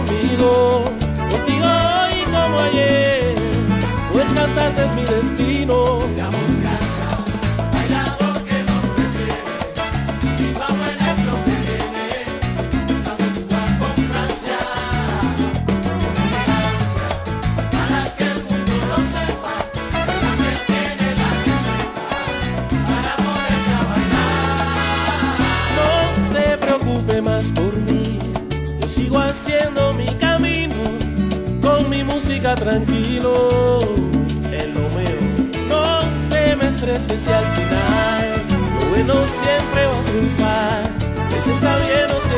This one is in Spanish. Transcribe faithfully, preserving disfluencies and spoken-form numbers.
conmigo, contigo hoy como ayer, pues cantarte es mi destino. Damos casa, bailador que nos recibe, y pa' buena es lo que viene, buscando tu cuerpo con Francia, con elegancia, para que el mundo lo sepa, que también tiene la receta, para ponerte a bailar. No se preocupe más por mí, yo sigo haciendo mi camino, con mi música tranquilo, en lo mío. No se me estrese si al final lo bueno siempre va a triunfar, ese está bien o